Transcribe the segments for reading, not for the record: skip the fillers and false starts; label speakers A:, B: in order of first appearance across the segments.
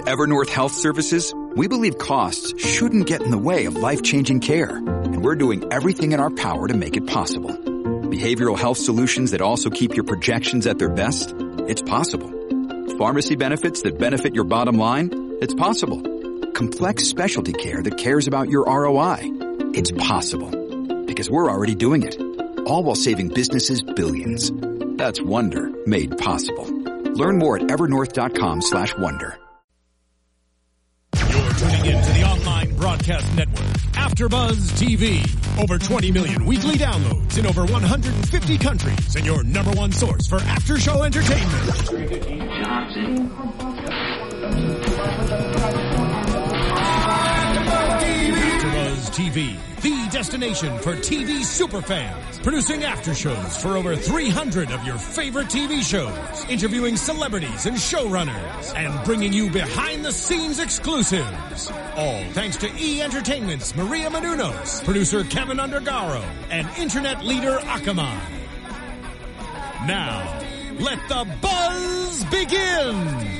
A: At Evernorth Health Services, we believe costs shouldn't get in the way of life-changing care, and we're doing everything in our power to make it possible. Behavioral health solutions that also keep your projections at their best? It's possible. Pharmacy benefits that benefit your bottom line? It's possible. Complex specialty care that cares about your ROI? It's possible. Because we're already doing it. All while saving businesses billions. That's Wonder made possible. Learn more at evernorth.com/wonder.
B: You're tuning into the online broadcast network, AfterBuzz TV. Over 20 million weekly downloads in over 150 countries, and your number one source for after-show entertainment. AfterBuzz TV, the destination for TV superfans. Producing aftershows for over 300 of your favorite TV shows. Interviewing celebrities and showrunners. And bringing you behind-the-scenes exclusives. All thanks to E! Entertainment's Maria Menounos, producer Kevin Undergaro, and internet leader Akamai. Now, let the buzz begin!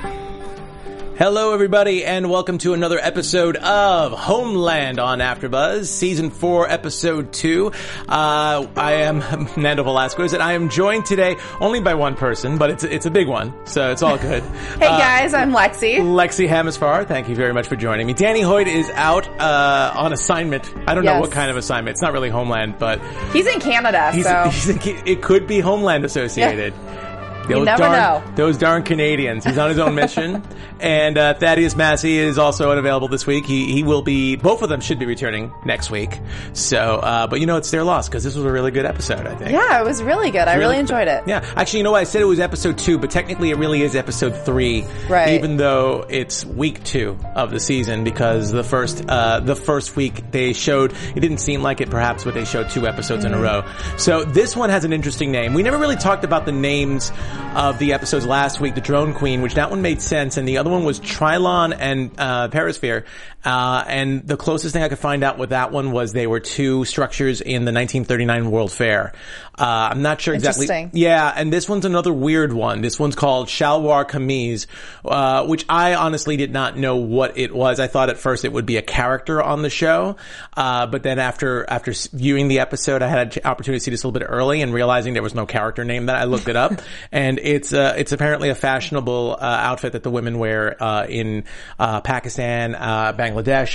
C: Hello, everybody, and welcome to another episode of Homeland on AfterBuzz, Season 4, Episode 2. I am Nando Velasquez, and I am joined today only by one person, but it's a big one, so it's all good.
D: Hey, guys, I'm Lexi.
C: Lexi Hamasfar, thank you very much for joining me. Danny Hoyt is out on assignment. I don't know what kind of assignment. It's not really Homeland, but...
D: He's in Canada,
C: it could be Homeland associated.
D: Yeah. You never know.
C: Those darn Canadians. He's on his own mission. And Thaddeus Massey is also unavailable this week. He will be, both of them should be returning next week. So, but it's their loss because this was a really good episode, I think.
D: Yeah, it was really good. I really enjoyed it.
C: Yeah. Actually, I said it was episode 2, but technically it really is episode 3.
D: Right.
C: Even though it's week 2 of the season because the first week they showed, it didn't seem like it perhaps, but they showed 2 episodes in a row. So this one has an interesting name. We never really talked about the names of the episodes last week, the Drone Queen, which that one made sense, and the other one was Trilon and Perisphere. And the closest thing I could find out with that one was they were 2 structures in the 1939 World Fair. I'm not sure exactly.
D: Interesting.
C: Yeah, and this one's another weird one. This one's called Shalwar Kameez, which I honestly did not know what it was. I thought at first it would be a character on the show, but then after viewing the episode, I had an opportunity to see this a little bit early and realizing there was no character name that I looked it up, and it's apparently a fashionable outfit that the women wear in Pakistan, Bangladesh,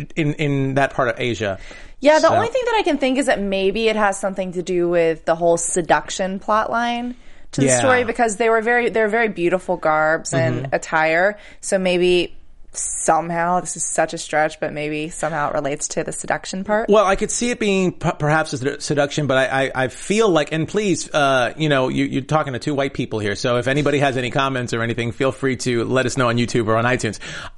C: in that part of Asia.
D: Yeah, the only thing that I can think is that maybe it has something to do with the whole seduction plotline to the story, because they're very beautiful garbs and attire. So maybe somehow, this is such a stretch, but maybe somehow it relates to the seduction part.
C: Well, I could see it being perhaps a seduction, but I feel like, and please, you're talking to 2 white people here, so if anybody has any comments or anything, feel free to let us know on YouTube or on iTunes.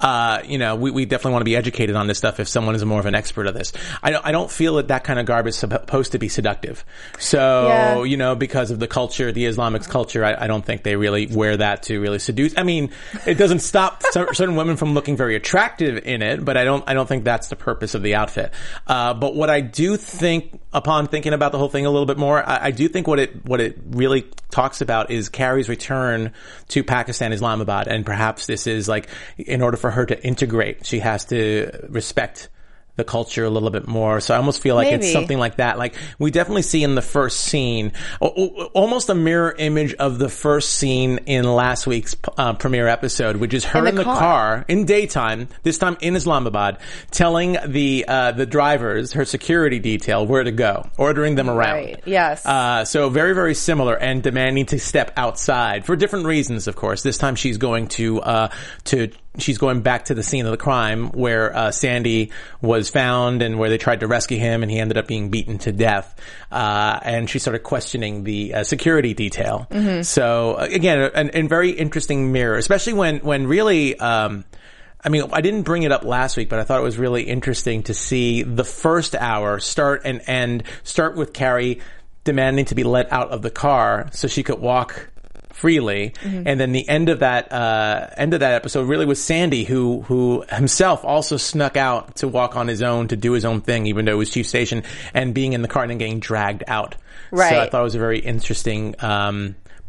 C: We definitely want to be educated on this stuff if someone is more of an expert of this. I don't feel that kind of garb is supposed to be seductive. So, because of the culture, the Islamic culture, I don't think they really wear that to really seduce. I mean, it doesn't stop certain women from looking very attractive in it, but I don't think that's the purpose of the outfit. But what I do think, upon thinking about the whole thing a little bit more, I do think what it really talks about is Carrie's return to Pakistan, Islamabad, and perhaps this is like, in order for her to integrate, she has to respect the culture a little bit more. So I almost feel like it's something like that. Like, we definitely see in the first scene almost a mirror image of the first scene in last week's premiere episode, which is her in the car in daytime, this time in Islamabad, telling the drivers, her security detail, where to go, ordering them around.
D: Right. Yes.
C: So very, very similar, and demanding to step outside for different reasons, of course. This time she's going she's going back to the scene of the crime where Sandy was found and where they tried to rescue him, and he ended up being beaten to death. And she started questioning the security detail. Mm-hmm. So again, a very interesting mirror, especially when really, I didn't bring it up last week, but I thought it was really interesting to see the first hour start and end, start with Carrie demanding to be let out of the car so she could walk freely. Mm-hmm. And then the end of that episode really was Sandy, who himself also snuck out to walk on his own, to do his own thing, even though it was Chief Station, and being in the car and then getting dragged out.
D: Right.
C: So I thought it was a very interesting,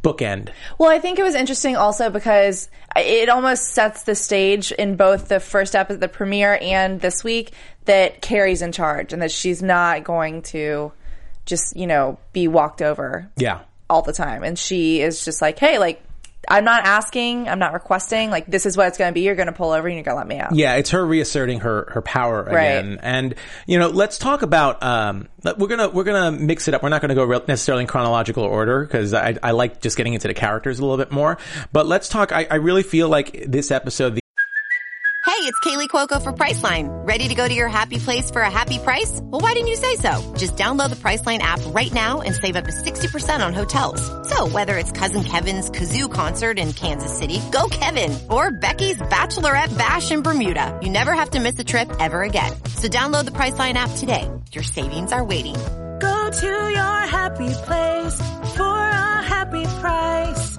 C: bookend.
D: Well, I think it was interesting also because it almost sets the stage in both the first episode, the premiere, and this week that Carrie's in charge and that she's not going to just, be walked over all the time. And she is just like, hey, like, I'm not asking, I'm not requesting, like, this is what it's going to be. You're going to pull over and you're going to let me out. Yeah,
C: it's her reasserting her power again. Right. And, let's talk about, we're going to mix it up. We're not going to go necessarily in chronological order because I like just getting into the characters a little bit more. But let's talk, I really feel like this episode,
E: Hey, it's Kaylee Cuoco for Priceline. Ready to go to your happy place for a happy price? Well, why didn't you say so? Just download the Priceline app right now and save up to 60% on hotels. So whether it's Cousin Kevin's Kazoo Concert in Kansas City, go Kevin, or Becky's Bachelorette Bash in Bermuda, you never have to miss a trip ever again. So download the Priceline app today. Your savings are waiting.
F: Go to your happy place for a happy price.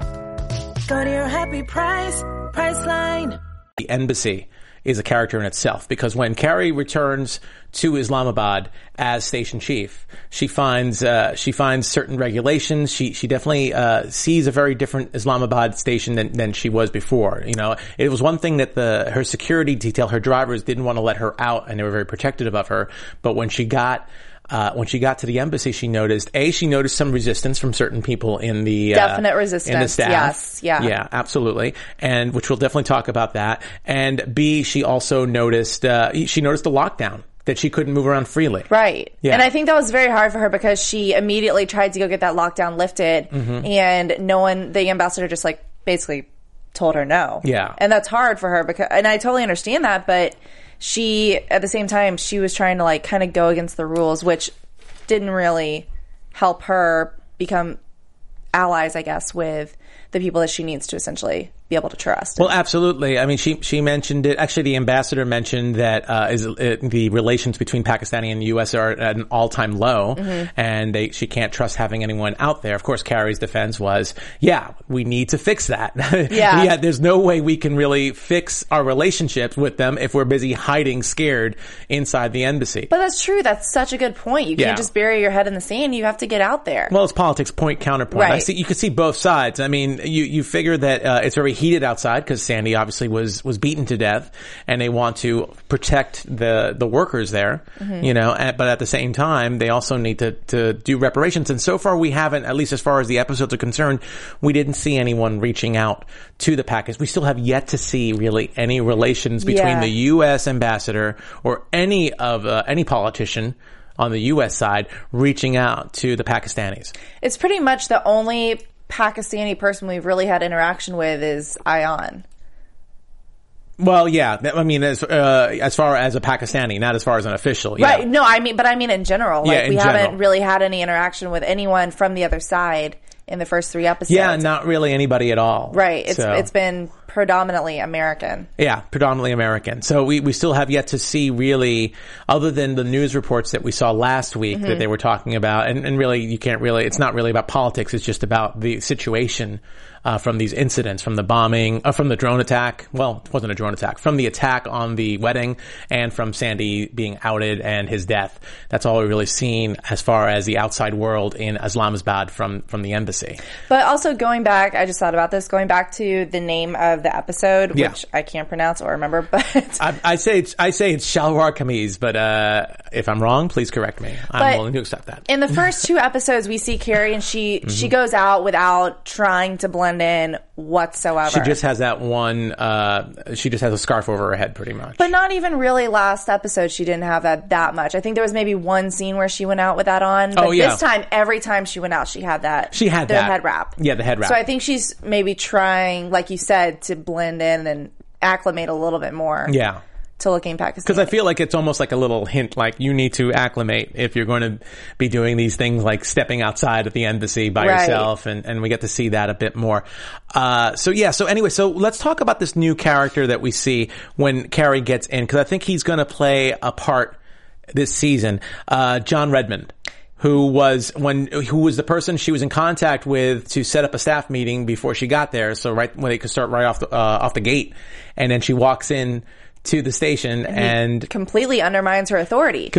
F: Go to your happy price, Priceline.
C: The embassy is a character in itself because when Carrie returns to Islamabad as station chief, she finds certain regulations. She definitely sees a very different Islamabad station than she was before. It was one thing that her security detail, her drivers didn't want to let her out, and they were very protective of her. But when she got to the embassy, she noticed some resistance from certain people in the
D: definite resistance
C: in the staff.
D: Yes, yeah,
C: absolutely, and which we'll definitely talk about that. And B, she also noticed the lockdown, that she couldn't move around freely.
D: Right. Yeah. And I think that was very hard for her because she immediately tried to go get that lockdown lifted, and the ambassador just like basically told her no.
C: Yeah.
D: And that's hard for her and I totally understand that, but she, at the same time, she was trying to like kind of go against the rules, which didn't really help her become allies, I guess, with the people that she needs to essentially be able to trust.
C: Well, absolutely. I mean, she mentioned it. Actually, the ambassador mentioned that the relations between Pakistani and the U.S. are at an all-time low, and she can't trust having anyone out there. Of course, Carrie's defense was, we need to fix that.
D: Yeah.
C: There's no way we can really fix our relationships with them if we're busy hiding scared inside the embassy.
D: But that's true. That's such a good point. You can't just bury your head in the sand. You have to get out there.
C: Well, it's politics, point, counterpoint.
D: Right.
C: You can see both sides. I mean, you figure that it's very heated outside because Sandy obviously was beaten to death, and they want to protect the workers there, but at the same time, they also need to do reparations. And so far, we haven't, at least as far as the episodes are concerned, we didn't see anyone reaching out to the Pakistanis. We still have yet to see really any relations between the U.S. ambassador or any politician on the U.S. side reaching out to the Pakistanis.
D: It's pretty much the only Pakistani person we've really had interaction with is Ayan.
C: Well, yeah. I mean, as far as a Pakistani, not as far as an official.
D: Right. Yeah. No, I mean in general. Like, we haven't really had any interaction with anyone from the other side in the first 3 episodes.
C: Yeah, not really anybody at all.
D: Right. It's been predominantly American.
C: Yeah, predominantly American. So we still have yet to see really, other than the news reports that we saw last week that they were talking about, and really it's not really about politics, it's just about the situation from these incidents, from the bombing, from the drone attack. Well, it wasn't a drone attack. From the attack on the wedding and from Sandy being outed and his death. That's all we've really seen as far as the outside world in Islamabad from the embassy.
D: But also going back, I just thought about this, going back to the name of the episode, which I can't pronounce or remember, but
C: I say it's Shalwar Kameez, but if I'm wrong, please correct me. I'm willing to accept that.
D: In the first 2 episodes, we see Carrie and she goes out without trying to blend in whatsoever.
C: She just has that one, she just has a scarf over her head pretty much.
D: But not even really last episode she didn't have that much. I think there was maybe one scene where she went out with that on. But this time, every time she went out, she had that.
C: She had
D: the head wrap.
C: Yeah, the head wrap.
D: So I think she's maybe trying, like you said, to blend in and acclimate a little bit more.
C: Yeah.
D: To looking Pakistani.
C: Because I feel like it's almost like a little hint, like you need to acclimate if you're going to be doing these things like stepping outside at the embassy by yourself, and we get to see that a bit more. So let's talk about this new character that we see when Carrie gets in, because I think he's going to play a part this season. John Redmond, who was the person she was in contact with to set up a staff meeting before she got there, so right when they could start right off the gate, and then she walks in to the station and
D: completely undermines her authority.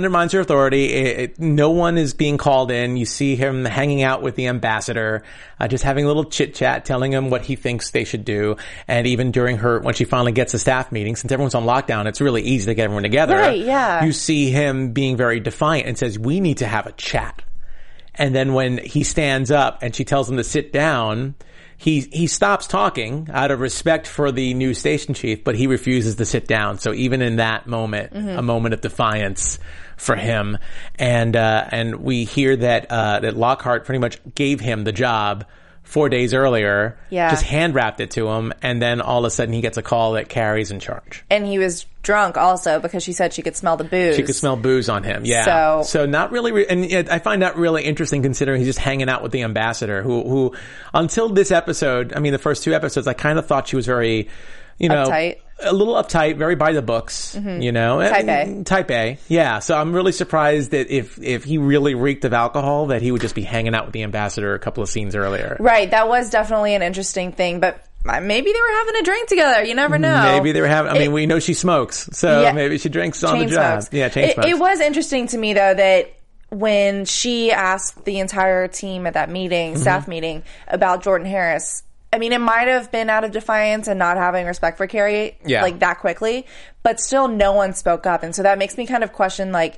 C: No one is being called in. You see him hanging out with the ambassador, just having a little chit chat, telling him what he thinks they should do. And even during when she finally gets a staff meeting, since everyone's on lockdown, it's really easy to get everyone together.
D: Right, yeah.
C: You see him being very defiant and says, we need to have a chat. And then when he stands up and she tells him to sit down, he stops talking out of respect for the new station chief, but he refuses to sit down. So even in that moment, a moment of defiance for him. And we hear that Lockhart pretty much gave him the job 4 days earlier, just hand wrapped it to him, and then all of a sudden he gets a call that Carrie's in charge.
D: And he was drunk also because she said she could smell the booze.
C: She could smell booze on him, yeah. So not really, and I find that really interesting considering he's just hanging out with the ambassador who until this episode, I mean the first 2 episodes, I kind of thought she was very,
D: uptight.
C: A little uptight, very by the books, Type A. Yeah. So I'm really surprised that if he really reeked of alcohol, that he would just be hanging out with the ambassador a couple of scenes earlier.
D: Right. That was definitely an interesting thing, but maybe they were having a drink together. You never know.
C: Maybe they were having, we know she smokes, so maybe she drinks on the job.
D: Smokes.
C: Yeah, chain smokes.
D: It was interesting to me though that when she asked the entire team at that meeting, staff meeting, about Jordan Harris, I mean, it might have been out of defiance and not having respect for Carrie like that quickly, but still no one spoke up. And so that makes me kind of question, like,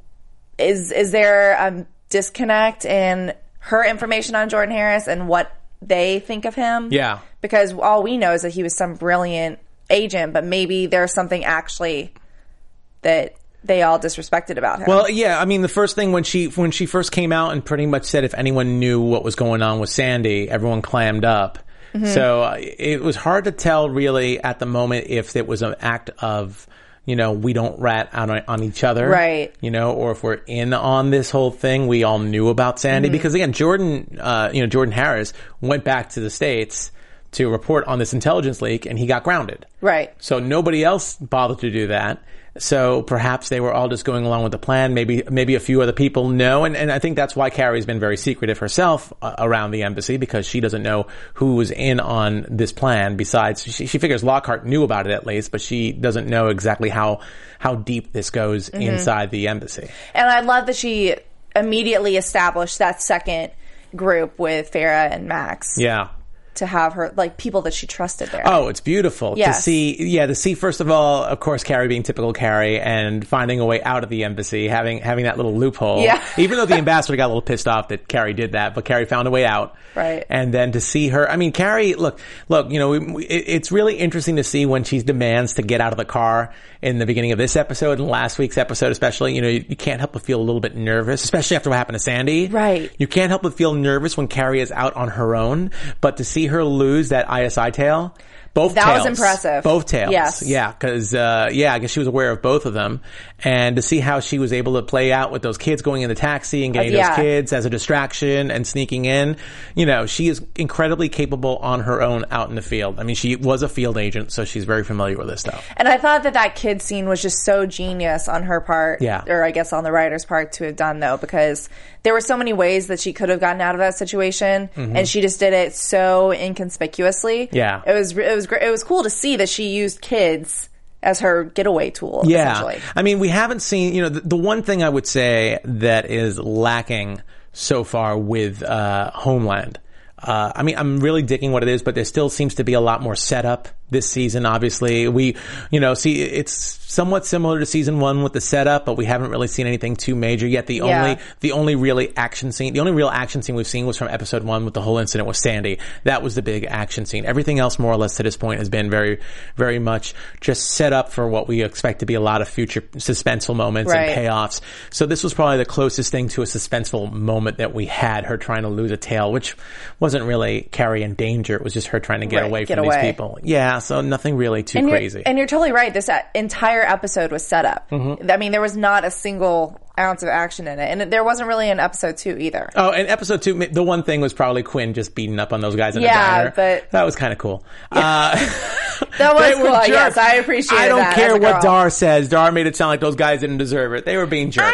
D: is there a disconnect in her information on Jordan Harris and what they think of him?
C: Yeah.
D: Because all we know is that he was some brilliant agent, but maybe there's something actually that they all disrespected about him.
C: Well, yeah, I mean, the first thing when she first came out and pretty much said if anyone knew what was going on with Sandy, everyone clammed up. So it was hard to tell really at the moment if it was an act of, we don't rat on each other.
D: Right.
C: Or if we're in on this whole thing, we all knew about Sandy. Because again, Jordan Harris went back to the States to report on this intelligence leak and he got grounded.
D: Right.
C: So nobody else bothered to do that. So perhaps they were all just going along with the plan. Maybe a few other people know. And I think that's why Carrie's been very secretive herself around the embassy, because she doesn't know who was in on this plan. Besides, she figures Lockhart knew about it at least, but she doesn't know exactly how deep this goes inside the embassy.
D: And I love that she immediately established that second group with Farrah and Max.
C: Yeah.
D: To have her, like, people that she trusted there.
C: Oh, it's beautiful to see, first of all, of course, Carrie being typical Carrie and finding a way out of the embassy, having that little loophole. Yeah. Even though the ambassador got a little pissed off that Carrie did that, but Carrie found a way out.
D: Right.
C: And then to see her, I mean, Carrie, look, it's really interesting to see when she demands to get out of the car in the beginning of this episode and last week's episode especially. You can't help but feel a little bit nervous, especially after what happened to Sandy.
D: Right.
C: You can't help but feel nervous when Carrie is out on her own, but to see her lose that ISI tail, both tails.
D: That was impressive.
C: Both tails.
D: Yes.
C: Yeah, because, I guess she was aware of both of them. And to see how she was able to play out with those kids going in the taxi and getting those kids as a distraction and sneaking in. She is incredibly capable on her own out in the field. I mean, she was a field agent, so she's very familiar with this stuff.
D: And I thought that kid scene was just so genius on her part.
C: Yeah.
D: Or I guess on the writer's part to have done, though, because there were so many ways that she could have gotten out of that situation, and she just did it so inconspicuously.
C: Yeah.
D: It was great. It was cool to see that she used kids as her getaway tool, essentially.
C: I mean, we haven't seen, the one thing I would say that is lacking so far with Homeland, I mean, I'm really digging what it is, but there still seems to be a lot more setup this season. Obviously, we, see, it's somewhat similar to season 1 with the setup, but we haven't really seen anything too major yet. The only real action scene we've seen was from episode 1 with the whole incident with Sandy. That was the big action scene. Everything else, more or less, to this point has been very, very much just set up for what we expect to be a lot of future suspenseful moments and payoffs. So this was probably the closest thing to a suspenseful moment that we had, her trying to lose a tail, which wasn't really Carrie in danger. It was just her trying to get away from these people. Yeah, so nothing really too crazy.
D: And you're totally right. This entire episode was set up. I mean, there was not a single ounce of action in it. And there wasn't really in episode 2 either.
C: Oh, and episode 2, the one thing was probably Quinn just beating up on those guys in the diner.
D: But
C: that was kind of cool.
D: That was cool. Yes, I appreciate that.
C: I don't care what Dar says. Dar made it sound like those guys didn't deserve it. They were being jerks.
D: I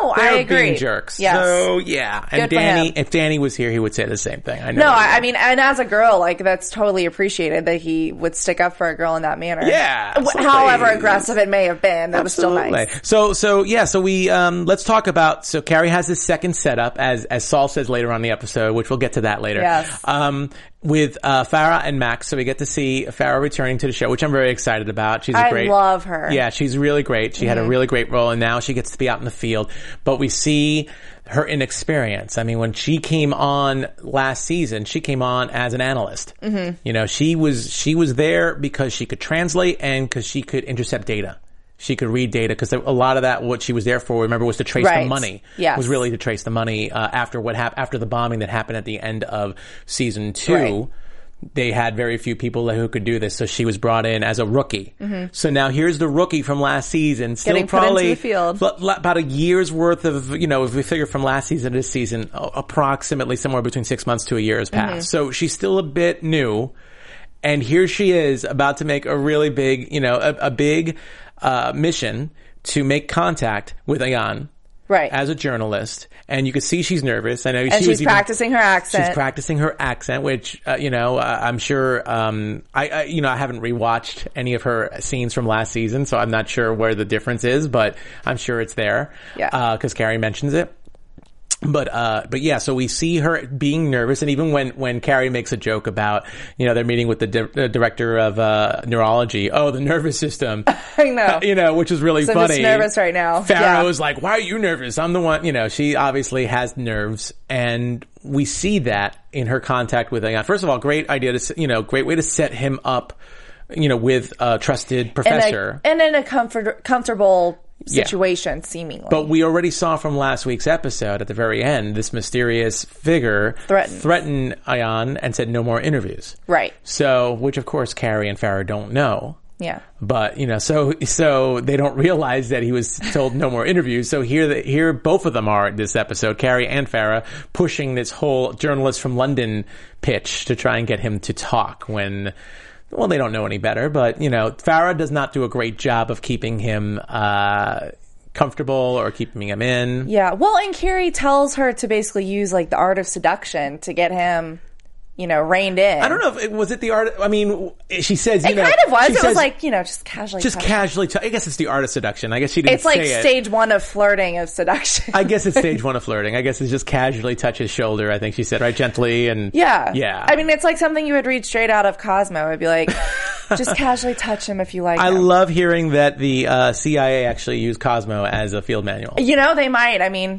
D: No, I agree.
C: Being jerks.
D: Yes.
C: So yeah, and
D: Good for him.
C: if Danny was here, he would say the same thing. I know.
D: No, I mean, and as a girl, like, that's totally appreciated that he would stick up for a girl in that manner.
C: Yeah, absolutely.
D: However aggressive it may have been, that was still nice.
C: So we let's talk about. So Carrie has this second setup, as Saul says later on in the episode, which we'll get to that later.
D: Yes.
C: With Farrah and Max, so we get to see Farrah returning to the show, which I'm very excited about.
D: I love her.
C: Yeah, she's really great. She had a really great role, and now she gets to be out in the field. But we see her inexperience. I mean, when she came on last season, she came on as an analyst. Mm-hmm. You know, she was there because she could translate and because she could intercept data. She could read data because a lot of that, what she was there for, remember, was to trace the money.
D: Yes.
C: Was really to trace the money after after the bombing that happened at the end of season 2.
D: Right.
C: They had very few people who could do this, so she was brought in as a rookie. Mm-hmm. So now here's the rookie from last season, still
D: getting
C: probably
D: put into the field.
C: About a year's worth of, if we figure from last season to this season, approximately somewhere between 6 months to a year has passed. Mm-hmm. So she's still a bit new, and here she is about to make a really big, a big mission to make contact with Ayan.
D: Right.
C: As a journalist. And you can see she's nervous. I know
D: and she's practicing her accent.
C: She's practicing her accent, which, I'm sure, I haven't rewatched any of her scenes from last season, so I'm not sure where the difference is, but I'm sure it's there.
D: Yeah.
C: Cause Carrie mentions it. But yeah, so we see her being nervous, and even when Carrie makes a joke about, they're meeting with the director of neurology. Oh, the nervous system.
D: I know.
C: Which is really
D: so
C: funny.
D: I'm just nervous right now.
C: Farrah was like, "Why are you nervous? I'm the one." She obviously has nerves, and we see that in her contact with Ayan. First of all, great idea to, great way to set him up, with a trusted professor,
D: and in a comfortable situation, seemingly.
C: But we already saw from last week's episode at the very end, this mysterious figure threatened Ayan and said no more interviews.
D: Right.
C: So, which of course Carrie and Farrah don't know.
D: Yeah.
C: But, so they don't realize that he was told no more interviews. So here both of them are in this episode, Carrie and Farrah, pushing this whole journalist from London pitch to try and get him to talk when... Well, they don't know any better, but, Farrah does not do a great job of keeping him comfortable or keeping him in.
D: Yeah. Well, and Carrie tells her to basically use, the art of seduction to get him, reined in.
C: I don't know if was it the art. I mean, she says,
D: it kind of was. It was just casually.
C: Just casually. I guess it's the art of seduction. I guess she didn't.
D: It's like stage 1 of flirting of seduction.
C: I guess it's stage 1 of flirting. I guess it's just casually touch his shoulder. I think she said, right, gently and yeah.
D: I mean, it's like something you would read straight out of Cosmo. It'd be like, just casually touch him if you like.
C: I
D: him.
C: love hearing that the CIA actually used Cosmo as a field manual.
D: They might. I mean.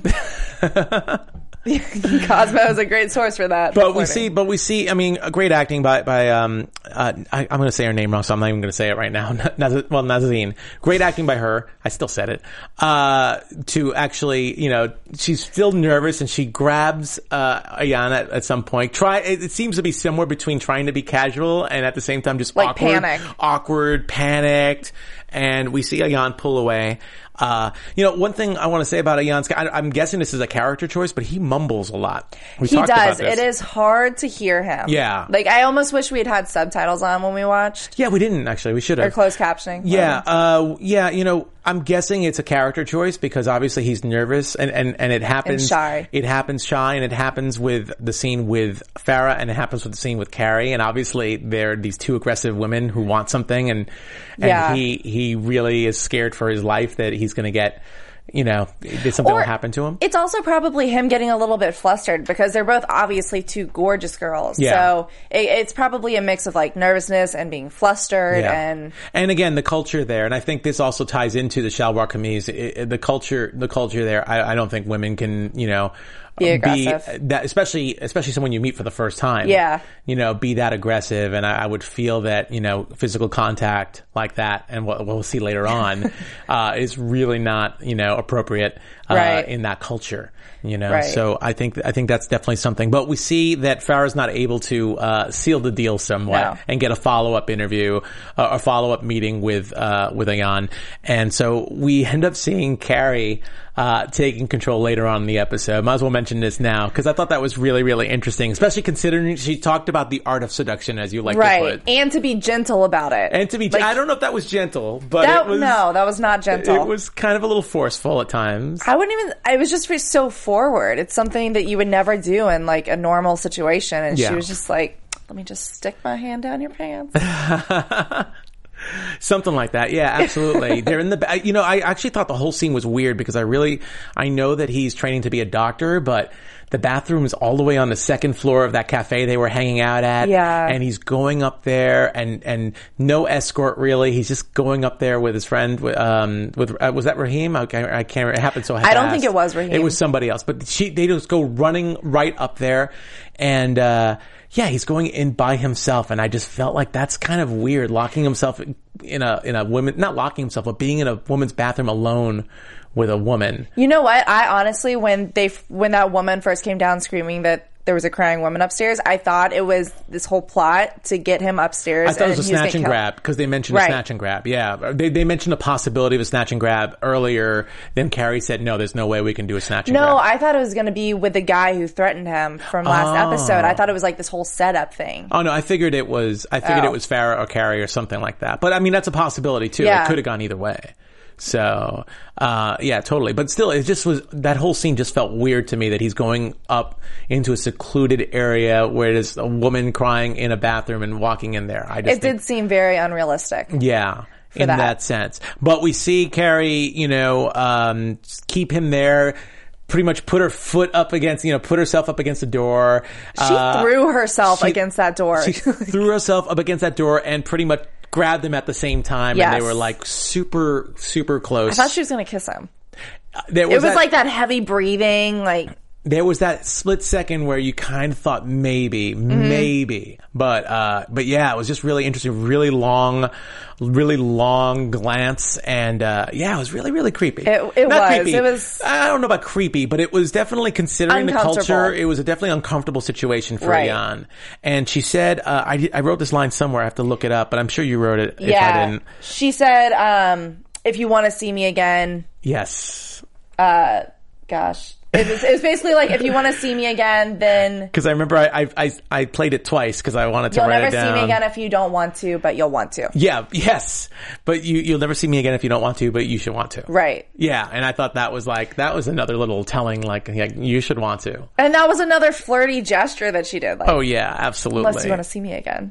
D: Cosmo is a great source for that.
C: But we see, I mean, great acting by I'm going to say her name wrong, so I'm not even going to say it right now. Nazanin. Great acting by her. I still said it. To actually, she's still nervous and she grabs, Ayan at some point. It seems to be somewhere between trying to be casual and at the same time just awkward, panicked. And we see Ayan pull away. One thing I want to say about Ayan, I'm guessing this is a character choice, but he mumbles a lot.
D: He does. It is hard to hear him.
C: Yeah.
D: I almost wish we had subtitles on when we watched.
C: Yeah, we didn't actually. We should have.
D: Or closed captioning.
C: Yeah. I'm guessing it's a character choice because obviously he's nervous and it happens.
D: And shy.
C: It happens shy, and it happens with the scene with Farrah, and it happens with the scene with Carrie, and obviously they're these two aggressive women who want something, and he really is scared for his life that he's going to get, something will happen to him.
D: It's also probably him getting a little bit flustered because they're both obviously two gorgeous girls. Yeah. So it's probably a mix of nervousness and being flustered and
C: again, the culture there. And I think this also ties into the Shalwar Kameez. The culture there. I don't think women can,
D: be aggressive.
C: That, especially someone you meet for the first time.
D: Yeah.
C: Be that aggressive. And I would feel that, physical contact like that, and what we'll see later on, is really not, appropriate, in that culture.
D: Right.
C: So I think that's definitely something. But we see that Farrah's not able to seal the deal somewhat and get a follow-up interview, a follow-up meeting with Ayan. And so we end up seeing Carrie taking control later on in the episode. Might as well mention this now because I thought that was really, really interesting, especially considering she talked about the art of seduction, as you like to put.
D: And to be gentle about it.
C: And to be, I don't know if that was gentle, but it was...
D: No, that was not gentle.
C: It was kind of a little forceful at times.
D: I was just so forward. It's something that you would never do in like a normal situation. And she was just like, let me just stick my hand down your pants.
C: Something like that. Yeah, absolutely. They're in the, I actually thought the whole scene was weird because I know that he's training to be a doctor, but the bathroom is all the way on the second floor of that cafe they were hanging out at.
D: Yeah.
C: And he's going up there and no escort really. He's just going up there with his friend, was that Raheem? I can't, it happened so fast.
D: I don't think it was Raheem.
C: It was somebody else, but they just go running right up there and, he's going in by himself, and I just felt like that's kind of weird, locking himself in a woman, not locking himself, but being in a woman's bathroom alone with a woman.
D: You know what? I honestly, when that woman first came down screaming that there was a crying woman upstairs, I thought it was this whole plot to get him upstairs.
C: I thought it was a snatch and grab because they mentioned a snatch and grab. Yeah, they mentioned a possibility of a snatch and grab earlier. Then Carrie said, "No, there's no way we can do a snatch and grab."
D: No, I thought it was going to be with the guy who threatened him from last episode. I thought it was like this whole setup thing.
C: Oh no, I figured it was Farrah or Carrie or something like that. But I mean, that's a possibility too. Yeah. It could have gone either way. So, totally. But still, it just was, that whole scene just felt weird to me that he's going up into a secluded area where there's a woman crying in a bathroom and walking in there. It
D: did seem very unrealistic.
C: Yeah. In that sense. But we see Carrie, keep him there. Pretty much put her foot up against, put herself up against the door.
D: She threw herself against that door.
C: She threw herself up against that door and pretty much grabbed them at the same time.
D: Yes.
C: And they were like super, super close.
D: I thought she was going to kiss him. It was like that heavy breathing, like...
C: There was that split second where you kind of thought maybe, but yeah, it was just really interesting, really long glance, and it was really, really creepy.
D: It was.
C: I don't know about creepy, but it was definitely, considering the culture, it was a definitely uncomfortable situation for Ayan. And she said, I wrote this line somewhere. I have to look it up, but I'm sure you wrote it.
D: Yeah,
C: if I didn't.
D: She said, "If you want to see me again."
C: Yes.
D: Gosh. It was basically like, if you want to see me again, then...
C: Because I remember I played it twice because I wanted to write it down.
D: You'll never see me again if you don't want to, but you'll want to.
C: Yeah, yes. But you'll never see me again if you don't want to, but you should want to.
D: Right.
C: Yeah, and I thought that was another little telling, like you should want to.
D: And that was another flirty gesture that she did. Like,
C: oh, yeah, absolutely.
D: Unless you want to see me again.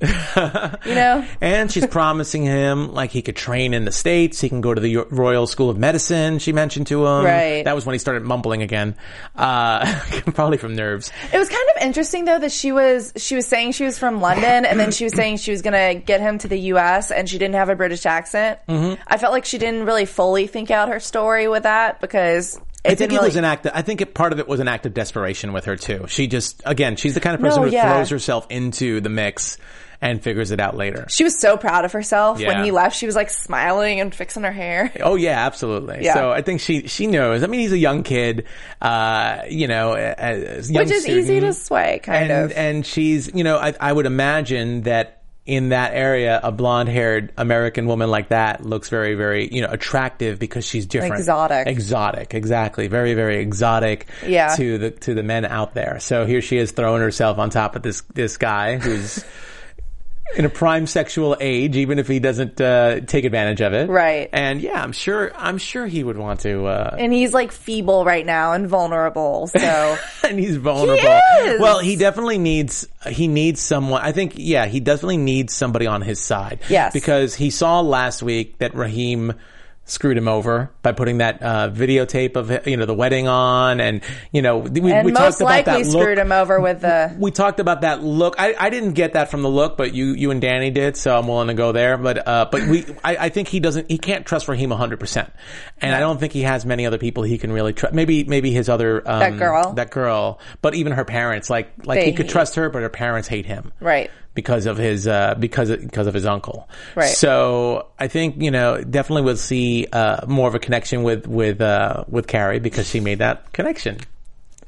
C: And she's promising him, like, he could train in the States, he can go to the Royal School of Medicine, she mentioned to him.
D: Right.
C: That was when he started mumbling again. Probably from nerves.
D: It was kind of interesting though that she was saying she was from London, and then she was saying she was gonna get him to the US, and she didn't have a British accent. Mm-hmm. I felt like she didn't really fully think out her story with that, because I think part of it was an act of desperation with her too. She just, again, she's the kind of person who throws herself into the mix and figures it out later. She was so proud of herself when he left. She was like smiling and fixing her hair. Oh yeah, absolutely. Yeah. So I think she knows. I mean, he's a young kid, young which is
C: student,
D: easy to sway, kind of.
C: And she's, I would imagine that in that area, a blonde-haired American woman like that looks very, very, attractive because she's different. Exotic, exactly. Very, very exotic to the men out there. So here she is throwing herself on top of this guy who's in a prime sexual age, even if he doesn't take advantage of it. Right. And yeah, I'm sure he would want to. And he's like feeble right now and vulnerable. So and he's vulnerable. He is. Well, he definitely needs someone. I think he definitely needs somebody on his side. Yes. Because he saw last week that Raheem screwed him over by putting that videotape of the wedding on, and we talked about that look. Screwed him over with the. We talked about that look. I didn't get that from the look, but you and Danny did, so I'm willing to go there. But I think he can't trust Raheem 100%, and I don't think he has many other people he can really trust. Maybe his other that girl, but even her parents, like he could trust her, but her parents hate him, right? Because of his because of his uncle, right? So I think definitely we'll see more of a connection with Carrie because she made that connection.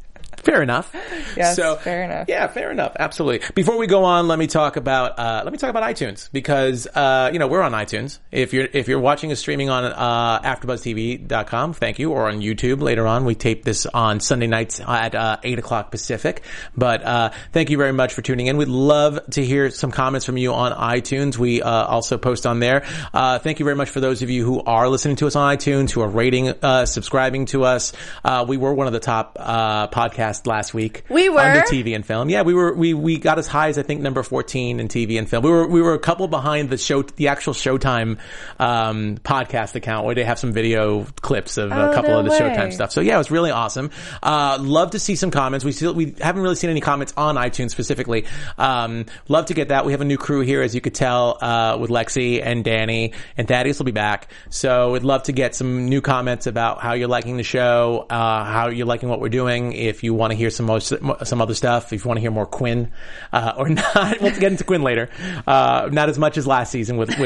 C: Fair enough.
D: Yes, fair enough.
C: Yeah, fair enough. Absolutely. Before we go on, let me talk about iTunes because we're on iTunes. If you're watching us streaming on AfterBuzzTV.com, thank you, or on YouTube later on. We tape this on Sunday nights at 8:00 Pacific. But thank you very much for tuning in. We'd love to hear some comments from you on iTunes. We also post on there. Thank you very much for those of you who are listening to us on iTunes, who are rating, subscribing to us. We were one of the top podcasts last week.
D: We were
C: under TV and film. Yeah, we got as high as I think number 14 in TV and film. We were a couple behind the actual Showtime podcast account where they have some video clips of a couple of the Showtime stuff. So yeah, it was really awesome. Love to see some comments. We haven't really seen any comments on iTunes specifically. Love to get that. We have a new crew here, as you could tell, with Lexi and Danny, and Thaddeus will be back. So we'd love to get some new comments about how you're liking the show, how you're liking what we're doing. If you want to hear some other stuff, if you want to hear more Quinn, or not, we'll get into Quinn later. Not as much as last season with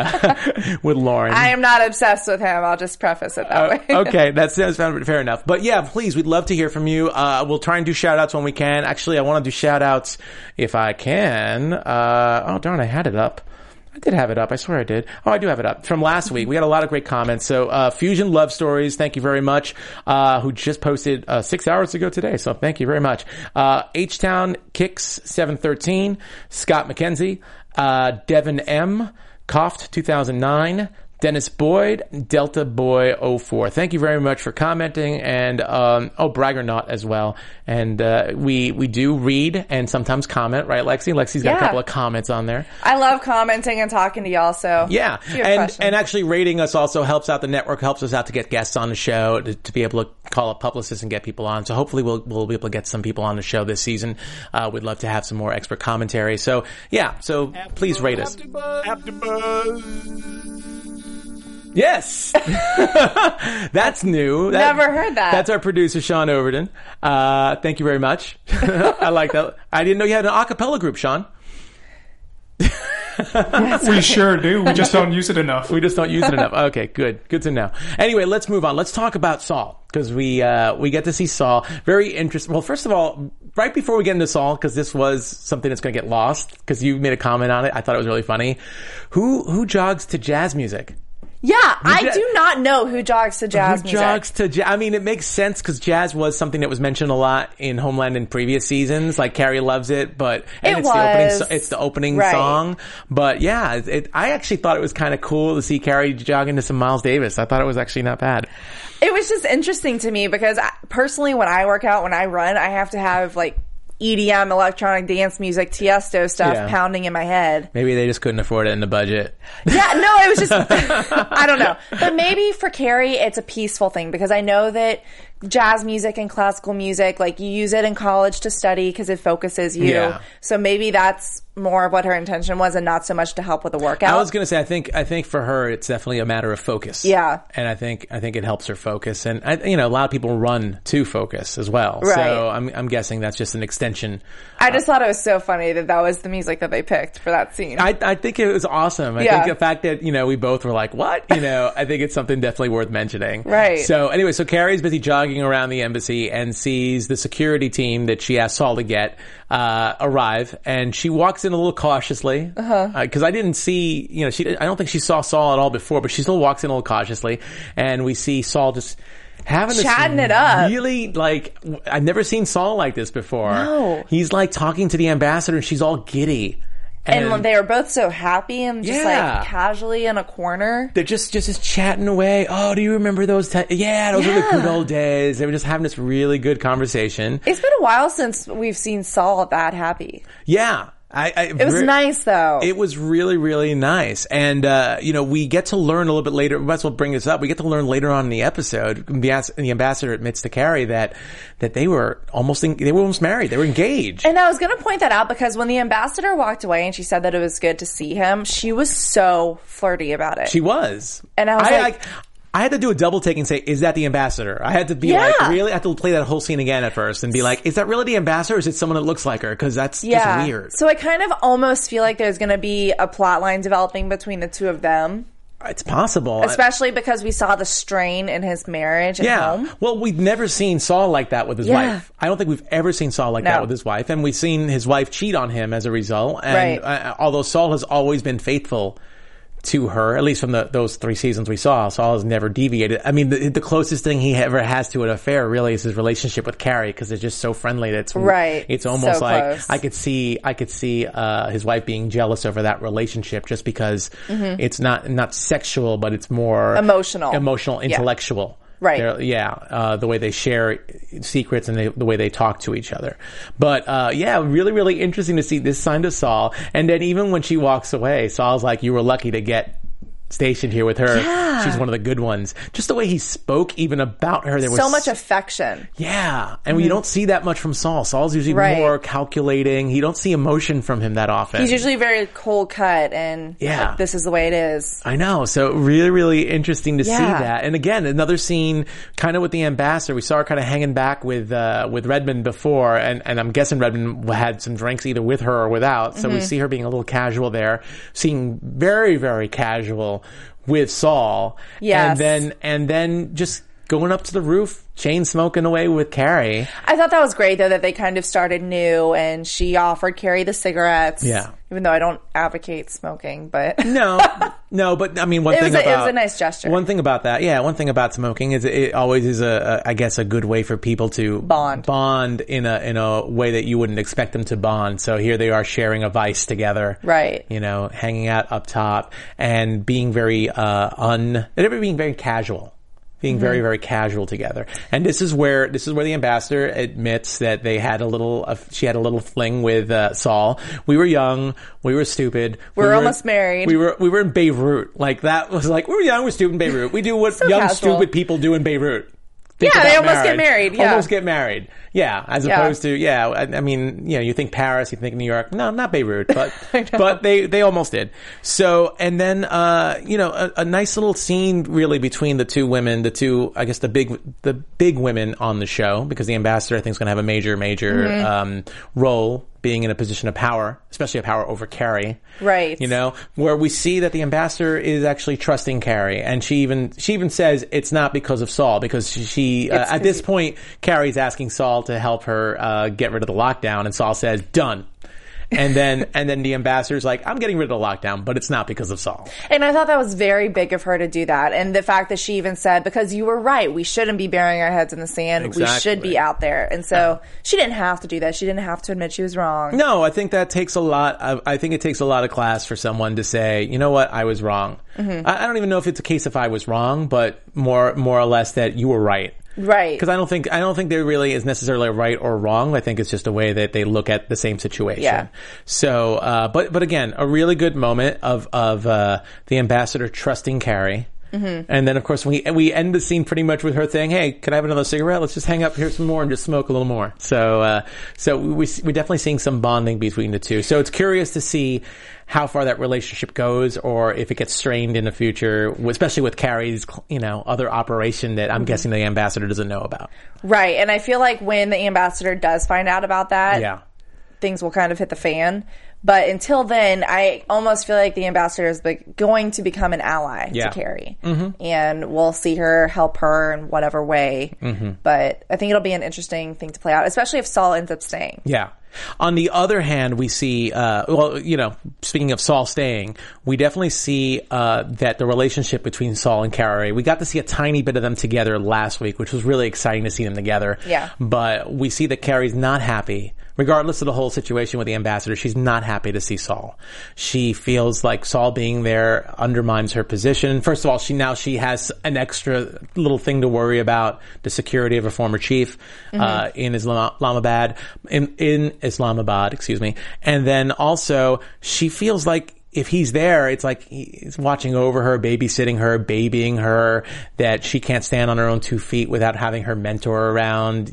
C: Lauren.
D: I am not obsessed with him. I'll just preface it that way.
C: Okay, that's fair enough. But yeah, please, we'd love to hear from you. We'll try and do shout outs when we can. Actually, I want to do shout outs if I can. Oh darn, I had it up. I did have it up. I swear I did. Oh, I do have it up. From last week, we got a lot of great comments. So, Fusion Love Stories, thank you very much, who just posted 6 hours ago today. So thank you very much. H-Town Kicks 713, Scott McKenzie, Devin M, Coft 2009, Dennis Boyd, Delta Boy 04. Thank you very much for commenting, and Braggernaut as well. And we do read and sometimes comment, right, Lexi? Lexi's got a couple of comments on there.
D: I love commenting and talking to y'all. So
C: yeah, and actually rating us also helps out the network, helps us out to get guests on the show, to be able to call up publicists and get people on. So hopefully we'll be able to get some people on the show this season. We'd love to have some more expert commentary. So yeah, so please rate us.
G: AfterBuzz.
C: Yes. That's new.
D: Never heard that.
C: That's our producer, Sean Overton. Thank you very much. I like that. I didn't know you had an a cappella group, Sean.
G: We sure do. We just don't use it enough.
C: Okay, good. Good to know. Anyway, let's move on. Let's talk about Saul, because we get to see Saul. Very interesting. Well, first of all, right before we get into Saul, because this was something that's going to get lost, because you made a comment on it. I thought it was really funny. Who jogs to jazz music?
D: Yeah, I do not know who jogs to jazz music.
C: Jogs to jazz. I mean, it makes sense because jazz was something that was mentioned a lot in Homeland in previous seasons. Like Carrie loves it, it's the opening song. But yeah, I actually thought it was kind of cool to see Carrie jogging to some Miles Davis. I thought it was actually not bad.
D: It was just interesting to me because personally, when I work out, when I run, I have to have like EDM, electronic dance music, Tiesto stuff pounding in my head.
C: Maybe they just couldn't afford it in the budget.
D: Yeah, no, it was just, I don't know. But maybe for Carrie, it's a peaceful thing because I know that jazz music and classical music, like you use it in college to study because it focuses you. Yeah. So maybe that's more of what her intention was and not so much to help with the workout.
C: I was going to say, I think for her, it's definitely a matter of focus.
D: Yeah.
C: And I think it helps her focus. And a lot of people run to focus as well.
D: Right.
C: So I'm guessing that's just an extension.
D: I just thought it was so funny that was the music that they picked for that scene.
C: I think it was awesome. I think the fact that, we both were like, what? I think it's something definitely worth mentioning.
D: Right.
C: So anyway, so Carrie's busy jogging around the embassy and sees the security team that she asked Saul to get arrive, and she walks in a little cautiously because I didn't see, I don't think she saw Saul at all before, but she still walks in a little cautiously, and we see Saul just having
D: chatting it up.
C: Really, like, I've never seen Saul like this before.
D: No.
C: He's like talking to the ambassador, and she's all giddy.
D: And they were both so happy and just like casually in a corner.
C: They're just chatting away. Oh, do you remember those? Those were the good old days. They were just having this really good conversation.
D: It's been a while since we've seen Saul that happy.
C: Yeah.
D: It was nice though.
C: It was really, really nice. And, we get to learn a little bit later. We might as well bring this up. We get to learn later on in the episode, the ambassador admits to Carrie that they were almost married. They were engaged.
D: And I was going to point that out because when the ambassador walked away and she said that it was good to see him, she was so flirty about it.
C: She was.
D: And I was
C: I had to do a double take and say, is that the ambassador? I had to be like, really? I had to play that whole scene again at first and be like, is that really the ambassador or is it someone that looks like her? Because that's just weird.
D: So I kind of almost feel like there's going to be a plot line developing between the two of them.
C: It's possible.
D: Especially because we saw the strain in his marriage at home.
C: Well, we've never seen Saul like that with his wife. I don't think we've ever seen Saul like that with his wife. And we've seen his wife cheat on him as a result. And although Saul has always been faithful to her, at least from those 3 seasons we saw, Saul has never deviated. I mean, the closest thing he ever has to an affair really is his relationship with Carrie, because they're just so friendly that it's almost
D: so
C: like
D: close.
C: I could see his wife being jealous over that relationship, just because it's not sexual, but it's more emotional, intellectual.
D: Right.
C: The way they share secrets and the way they talk to each other. But, really, really interesting to see this sign to Saul. And then even when she walks away, Saul's like, you were lucky to get stationed here with her. Yeah. She's one of the good ones. Just the way he spoke even about her. There was
D: so much affection.
C: Yeah. And you don't see that much from Saul. Saul's usually more calculating. You don't see emotion from him that often.
D: He's usually very cold cut and like, this is the way it is.
C: I know. So really, really interesting to see that. And again, another scene kind of with the ambassador. We saw her kind of hanging back with Redmond before, and I'm guessing Redmond had some drinks either with her or without. So we see her being a little casual there, seeing very, very casual with Saul.
D: Yes.
C: And then just going up to the roof, chain smoking away with Carrie.
D: I thought that was great, though, that they kind of started new, and she offered Carrie the cigarettes. Yeah. Even though I don't advocate smoking, but...
C: No, but I mean, it was a
D: nice gesture.
C: One thing about that, one thing about smoking is it always is I guess a good way for people to bond in a way that you wouldn't expect them to bond. So here they are sharing a vice together.
D: Right.
C: Hanging out up top and being very being very casual. Being very, very casual together. And this is where the ambassador admits that she had a little fling with Saul. We were young. We were stupid.
D: We were almost married.
C: We were in Beirut. Like, that was like, we were young, we're stupid in Beirut. We do what young, stupid people do in Beirut.
D: They almost get married. Yeah.
C: Almost get married. Yeah. As opposed to, I mean, you think Paris, you think New York. No, not Beirut, but, but they almost did. So, and then, a nice little scene really between the two women, I guess the big women on the show, because the ambassador I think is going to have a major, role, being in a position of power, especially a power over Carrie.
D: Right.
C: Where we see that the ambassador is actually trusting Carrie. And she even says it's not because of Saul, because she at this point, Carrie's asking Saul to help her get rid of the lockdown, and Saul says, done. And then the ambassador's like, I'm getting rid of the lockdown, but it's not because of Saul.
D: And I thought that was very big of her to do that. And the fact that she even said, because you were right, we shouldn't be burying our heads in the sand. Exactly. We should be out there. And so she didn't have to do that. She didn't have to admit she was wrong.
C: No, I think that takes a lot. I think it takes a lot of class for someone to say, you know what, I was wrong. Mm-hmm. I don't even know if it's a case if I was wrong, but more or less that you were right.
D: Right.
C: Because I don't think there really is necessarily a right or wrong. I think it's just a way that they look at the same situation. Yeah. So, but again, a really good moment of the ambassador trusting Carrie. Mm-hmm. And then, of course, we end the scene pretty much with her saying, "Hey, can I have another cigarette? Let's just hang up here some more and just smoke a little more." So we're definitely seeing some bonding between the two. So it's curious to see how far that relationship goes, or if it gets strained in the future, especially with Carrie's, other operation that I'm guessing the ambassador doesn't know about.
D: Right. And I feel like when the ambassador does find out about that, things will kind of hit the fan. But until then, I almost feel like the ambassador is going to become an ally to Carrie. Mm-hmm. And we'll see her help her in whatever way. Mm-hmm. But I think it'll be an interesting thing to play out, especially if Saul ends up staying.
C: Yeah. On the other hand, we see, speaking of Saul staying, we definitely see that the relationship between Saul and Carrie, we got to see a tiny bit of them together last week, which was really exciting to see them together.
D: Yeah.
C: But we see that Carrie's not happy. Regardless of the whole situation with the ambassador, she's not happy to see Saul. She feels like Saul being there undermines her position. First of all, she has an extra little thing to worry about, the security of a former chief, in Islamabad, excuse me. And then also, she feels like if he's there, it's like he's watching over her, babysitting her, babying her, that she can't stand on her own 2 feet without having her mentor around,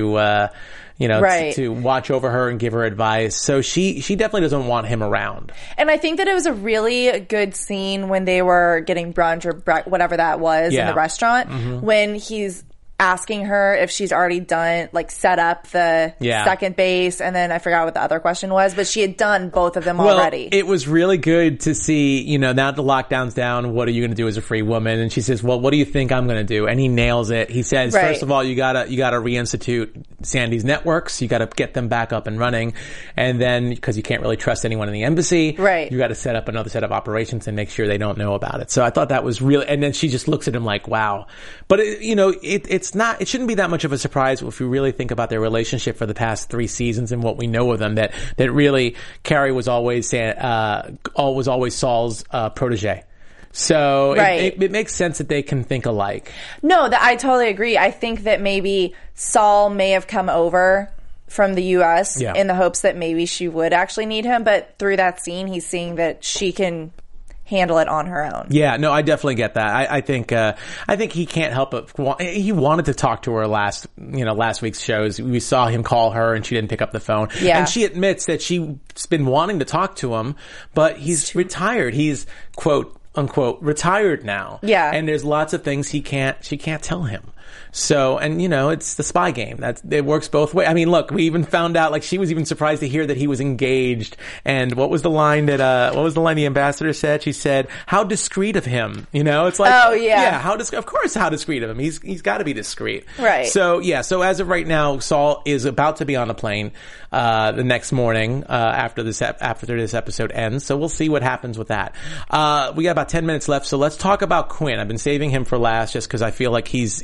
C: to watch over her and give her advice. So she definitely doesn't want him around.
D: And I think that it was a really good scene when they were getting brunch or whatever that was in the restaurant, when he's asking her if she's already done, like, set up the second base, and then I forgot what the other question was, but she had done both of them already.
C: It was really good to see, you know, now the lockdown's down, what are you going to do as a free woman? And she says, well, what do you think I'm going to do? And he nails it. He says, first of all, you gotta reinstitute Sandy's networks. You gotta get them back up and running. And then, because you can't really trust anyone in the embassy, you gotta set up another set of operations and make sure they don't know about it. So I thought that was really, and then she just looks at him like, wow. But it shouldn't be that much of a surprise if we really think about their relationship for the past 3 seasons and what we know of them, that really Carrie was always Saul's protege. So it makes sense that they can think alike.
D: No, I totally agree. I think that maybe Saul may have come over from the U.S. in the hopes that maybe she would actually need him, but through that scene, he's seeing that she can handle it on her own.
C: Yeah, no, I definitely get that. I think he can't help but he wanted to talk to her last week's shows. We saw him call her and she didn't pick up the phone. Yeah. And she admits that she's been wanting to talk to him, but he's retired. He's quote unquote retired now.
D: Yeah.
C: And there's lots of things she can't tell him. So, and it's the spy game. It works both ways. I mean, look, we even found out, like, she was even surprised to hear that he was engaged. And what was the line the ambassador said? She said, how discreet of him. It's like,
D: oh yeah.
C: Yeah, how discreet of him. He's got to be discreet.
D: Right.
C: So, yeah, so as of right now, Saul is about to be on a plane, the next morning, after this episode ends. So we'll see what happens with that. We got about 10 minutes left. So let's talk about Quinn. I've been saving him for last just because I feel like he's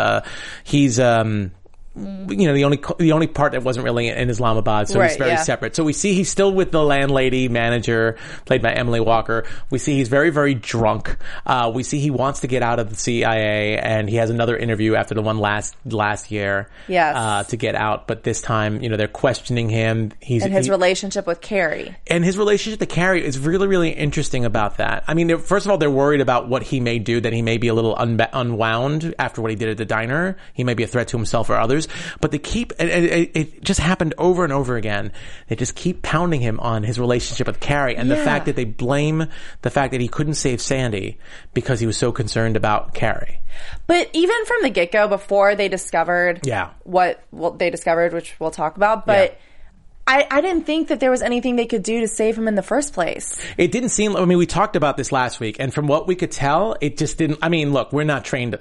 C: the only part that wasn't really in Islamabad, so he's very separate. So we see he's still with the landlady manager, played by Emily Walker. We see he's very, very drunk. We see he wants to get out of the CIA, and he has another interview after the one last year, to get out. But this time, they're questioning him.
D: His relationship with Carrie.
C: And his relationship to Carrie is really, really interesting about that. I mean, first of all, they're worried about what he may do, that he may be a little unwound after what he did at the diner. He may be a threat to himself or others. But they keep, it just happened over and over again. They just keep pounding him on his relationship with Carrie and the fact that they blame the fact that he couldn't save Sandy because he was so concerned about Carrie.
D: But even from the get-go, before they discovered what they discovered, which we'll talk about, but I didn't think that there was anything they could do to save him in the first place.
C: It didn't seem, we talked about this last week, and from what we could tell, it just didn't, look, we're not trained,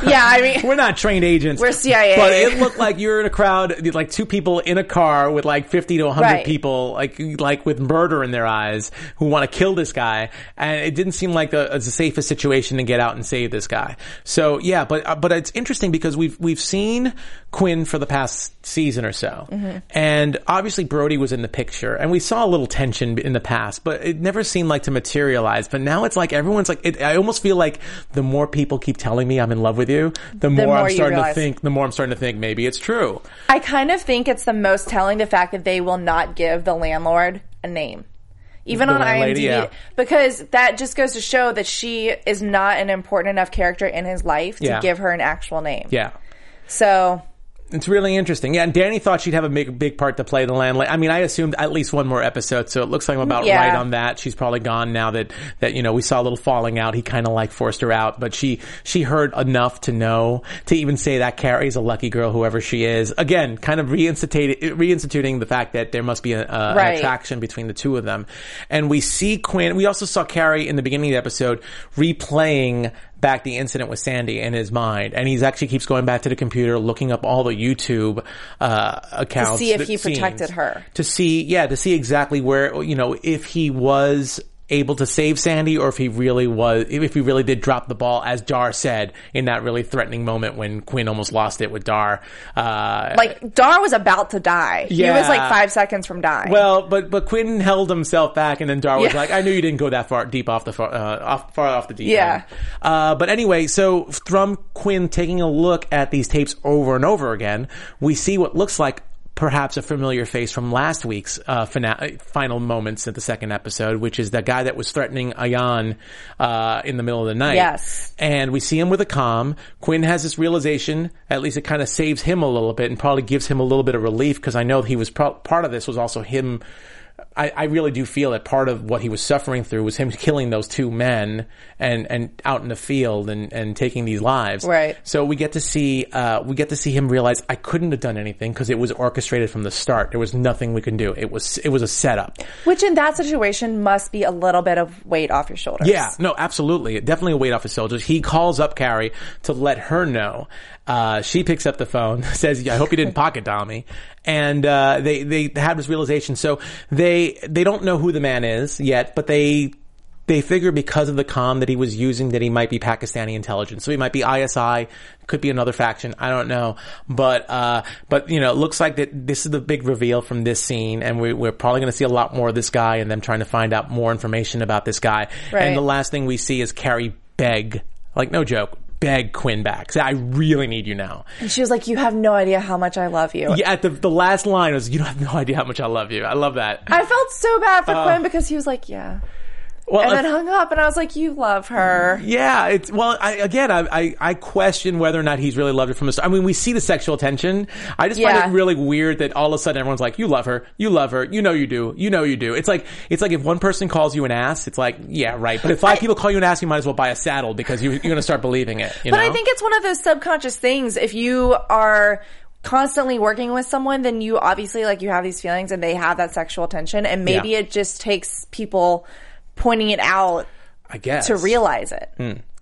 C: we're not trained agents.
D: We're CIA.
C: But it looked like you're in a crowd, like 2 people in a car with like 50 to 100 people, like with murder in their eyes, who want to kill this guy, and it didn't seem like the safest situation to get out and save this guy. So yeah, but it's interesting because we've seen Quinn for the past season or so, and obviously Brody was in the picture, and we saw a little tension in the past, but it never seemed like to materialize. But now it's like everyone's like, I almost feel like the more people keep telling me I'm in love with you, the more I'm starting to think maybe it's true.
D: I kind of think it's the most telling, the fact that they will not give the landlord a name. Even on IMDb, because that just goes to show that she is not an important enough character in his life to give her an actual name.
C: Yeah.
D: So
C: it's really interesting. Yeah, and Danny thought she'd have a big part to play, the landlady. I assumed at least one more episode, so it looks like I'm about right on that. She's probably gone now that we saw a little falling out. He kind of forced her out, but she heard enough to know to even say that Carrie's a lucky girl, whoever she is. Again, kind of reinstituting the fact that there must be an attraction between the two of them. And we see Quinn. We also saw Carrie in the beginning of the episode replaying back the incident with Sandy in his mind, and he's actually keeps going back to the computer, looking up all the YouTube accounts
D: to see if he protected her,
C: to see exactly where, if he was able to save Sandy, or if he really did drop the ball, as Dar said in that really threatening moment when Quinn almost lost it with Dar.
D: Dar was about to die. Yeah. He was 5 seconds from dying.
C: Well, but Quinn held himself back, and then Dar was like, I knew you didn't go that far off the deep end. But anyway, so from Quinn taking a look at these tapes over and over again, we see what looks like perhaps a familiar face from last week's final moments at the second episode, which is the guy that was threatening Ayan in the middle of the night.
D: Yes.
C: And we see him with a comm. Quinn has this realization, at least it kind of saves him a little bit and probably gives him a little bit of relief, because I know he was part of this was also him I really do feel that part of what he was suffering through was him killing those two men and out in the field and taking these lives.
D: Right.
C: So we get to see him realize I couldn't have done anything because it was orchestrated from the start. There was nothing we can do. It was a setup.
D: Which in that situation must be a little bit of weight off your shoulders.
C: Yeah, no, absolutely. Definitely a weight off his shoulders. He calls up Carrie to let her know. She picks up the phone, says, I hope you didn't pocket dial me. And they have this realization. So they don't know who the man is yet, but they figure because of the comm that he was using that he might be Pakistani intelligence. So he might be ISI, could be another faction, I don't know. But it looks like that this is the big reveal from this scene, and we're probably going to see a lot more of this guy and them trying to find out more information about this guy.
D: Right.
C: And the last thing we see is Carrie beg, like no joke, beg Quinn back. Say, I really need you now.
D: And she was like, you have no idea how much I love you.
C: Yeah, at the last line was, you have no idea how much I love you. I love that.
D: I felt so bad for Quinn because he was like, yeah. Well, and then hung up, and I was like, you love her.
C: Yeah, I question whether or not he's really loved her from the start. I mean, we see the sexual tension. I just find it really weird that all of a sudden everyone's like, you love her, you know you do, you know you do. It's like if one person calls you an ass, it's like, yeah, right. But if 5 people call you an ass, you might as well buy a saddle because you're going to start believing it. You know?
D: I think it's one of those subconscious things. If you are constantly working with someone, then you obviously, like, you have these feelings and they have that sexual tension, and maybe it just takes people pointing it out,
C: I guess,
D: to realize it.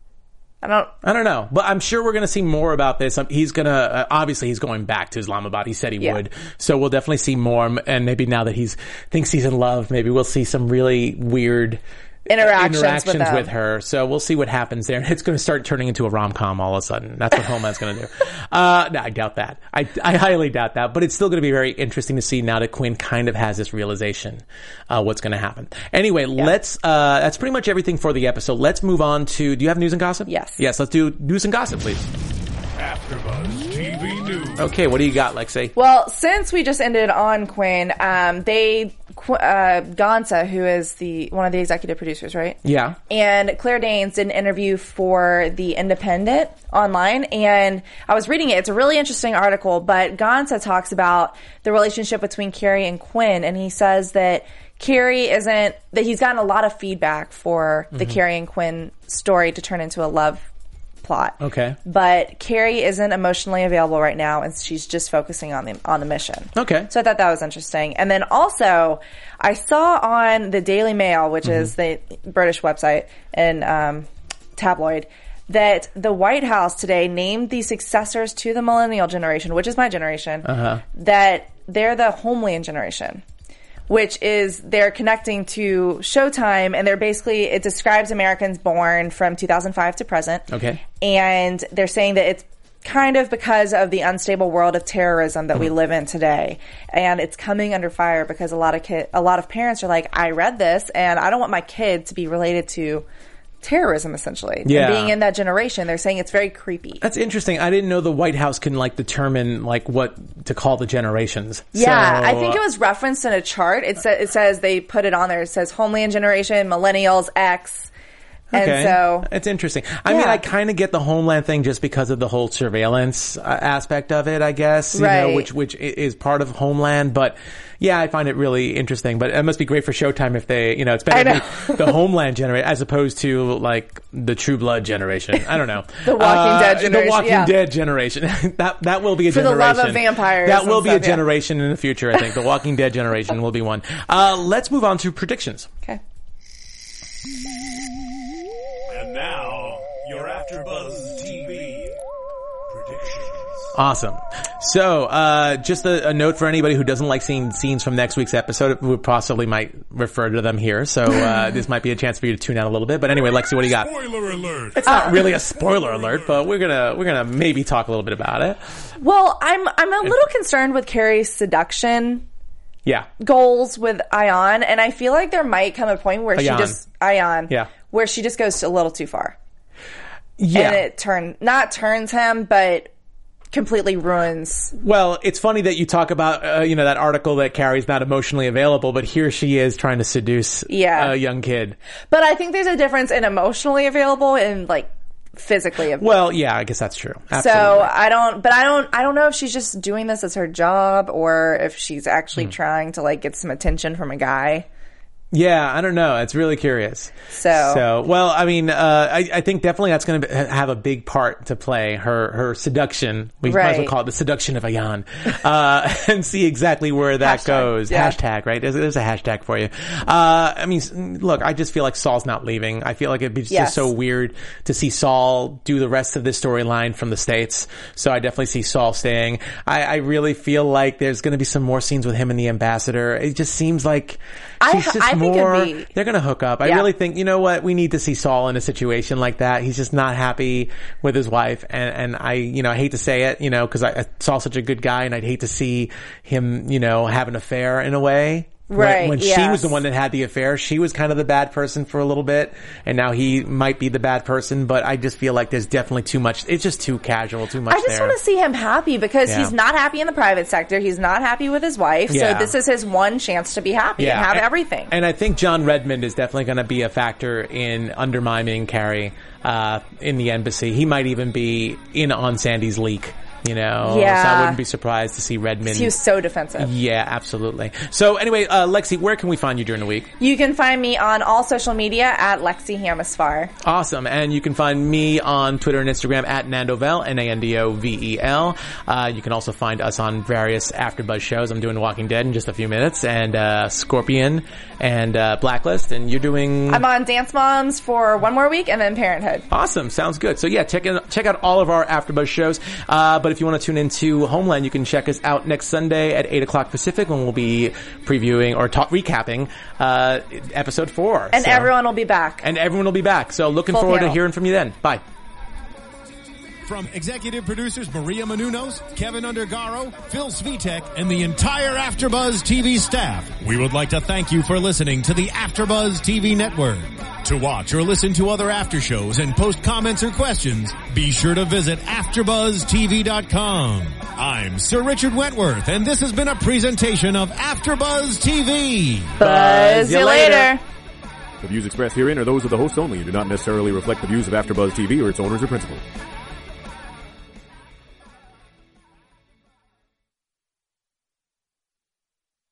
D: I don't know,
C: but I'm sure we're going to see more about this. He's going to obviously he's going back to Islamabad. He said he would, so we'll definitely see more. And maybe now that thinks he's in love, maybe we'll see some really weird interactions with her. So we'll see what happens there. And it's going to start turning into a rom-com all of a sudden. That's what Homeland's going to do. No, I doubt that. I highly doubt that. But it's still going to be very interesting to see now that Quinn kind of has this realization what's going to happen. Anyway, let's that's pretty much everything for the episode. Let's move on to, do you have news and gossip?
D: Yes,
C: let's do news and gossip, please.
B: AfterBuzz TV News.
C: Okay, what do you got, Lexi?
D: Well, since we just ended on Quinn, Gonza, who is one of the executive producers, right?
C: Yeah.
D: And Claire Danes did an interview for The Independent online, and I was reading it. It's a really interesting article, but Gonza talks about the relationship between Carrie and Quinn, and he says that that he's gotten a lot of feedback for the Carrie and Quinn story to turn into a love plot.
C: Okay.
D: But Carrie isn't emotionally available right now, and she's just focusing on the mission.
C: Okay.
D: So I thought that was interesting. And then also, I saw on the Daily Mail, which is the British website and tabloid, that the White House today named the successors to the millennial generation, which is my generation, that they're the Homeland generation, which is they're connecting to Showtime, and it describes Americans born from 2005 to present.
C: Okay.
D: And they're saying that it's kind of because of the unstable world of terrorism that we live in today. And it's coming under fire because a lot of parents are like, I read this and I don't want my kid to be related to terrorism, essentially.
C: Yeah.
D: And being in that generation, they're saying it's very creepy.
C: That's interesting. I didn't know the White House can determine what to call the generations.
D: Yeah,
C: so,
D: I think it was referenced in a chart. It says they put it on there. It says Homeland generation, millennials, X.
C: Okay.
D: And so
C: it's interesting. I mean, I kind of get the Homeland thing just because of the whole surveillance aspect of it, I guess, you know, which is part of Homeland. But yeah, I find it really interesting. But it must be great for Showtime if they, it's better to be the Homeland generation as opposed to the True Blood generation. I don't know.
D: The Walking Dead generation.
C: The Walking Dead generation. that will be a
D: for
C: generation.
D: For the love of vampires.
C: That will be a generation in the future, I think. The Walking Dead generation will be one. Let's move on to predictions.
D: Okay.
B: And now, your AfterBuzz TV predictions.
C: Awesome. So, just a note for anybody who doesn't like seeing scenes from next week's episode, we possibly might refer to them here. So, this might be a chance for you to tune out a little bit. But anyway, Lexi, what do you got?
B: Spoiler alert.
C: It's not really a spoiler alert, but we're gonna maybe talk a little bit about it.
D: Well, I'm a little concerned with Carrie's seduction goals with Ion, and I feel like there might come a point where where she just goes a little too far. Yeah. And it turns him, but completely ruins.
C: Well, it's funny that you talk about, that article that Carrie's not emotionally available, but here she is trying to seduce a young kid.
D: But I think there's a difference in emotionally available and physically of me.
C: Well, yeah, I guess that's true. Absolutely.
D: So I don't know if she's just doing this as her job or if she's actually trying to like get some attention from a guy.
C: Yeah, I don't know. It's really curious.
D: So
C: well, I mean, I think definitely that's going to have a big part to play. Her seduction. We might as well call it the seduction of Ayan, and see exactly where that goes.
D: Yeah.
C: Hashtag, right? There's a hashtag for you. I mean, look, I just feel like Saul's not leaving. I feel like it'd be just so weird to see Saul do the rest of this storyline from the States. So I definitely see Saul staying. I really feel like there's going to be some more scenes with him and the ambassador. It just seems like she's just they're going to hook up. I really think, you know what, we need to see Saul in a situation like that. He's just not happy with his wife. And I hate to say it, cause I Saul's such a good guy and I'd hate to see him, have an affair in a way.
D: Right.
C: When she was the one that had the affair, she was kind of the bad person for a little bit, and now he might be the bad person, but I just feel like there's definitely too much. It's just too casual, too much
D: I just want to see him happy because he's not happy in the private sector. He's not happy with his wife. So this is his one chance to be happy and have everything.
C: And I think John Redmond is definitely going to be a factor in undermining Carrie in the embassy. He might even be in on Sandy's leak. So I wouldn't be surprised to see Redmond.
D: He was so defensive.
C: Yeah, absolutely. So anyway, Lexi, where can we find you during the week?
D: You can find me on all social media at Lexi Hamasfar.
C: Awesome. And you can find me on Twitter and Instagram at Nandovel, Nandovel. You can also find us on various AfterBuzz shows. I'm doing Walking Dead in just a few minutes, and Scorpion and Blacklist, and you're doing...
D: I'm on Dance Moms for one more week, and then Parenthood.
C: Awesome. Sounds good. So yeah, check out all of our AfterBuzz shows. But if you want to tune into Homeland, you can check us out next Sunday at 8 o'clock Pacific when we'll be previewing or recapping episode 4.
D: And everyone will be back.
C: So looking forward to hearing from you then. Bye.
B: From executive producers Maria Menounos, Kevin Undergaro, Phil Svitek, and the entire AfterBuzz TV staff, we would like to thank you for listening to the AfterBuzz TV network. To watch or listen to other after shows and post comments or questions, be sure to visit AfterBuzzTV.com. I'm Sir Richard Wentworth, and this has been a presentation of AfterBuzz TV.
D: Buzz you later.
H: The views expressed herein are those of the hosts only and do not necessarily reflect the views of AfterBuzz TV or its owners or principals.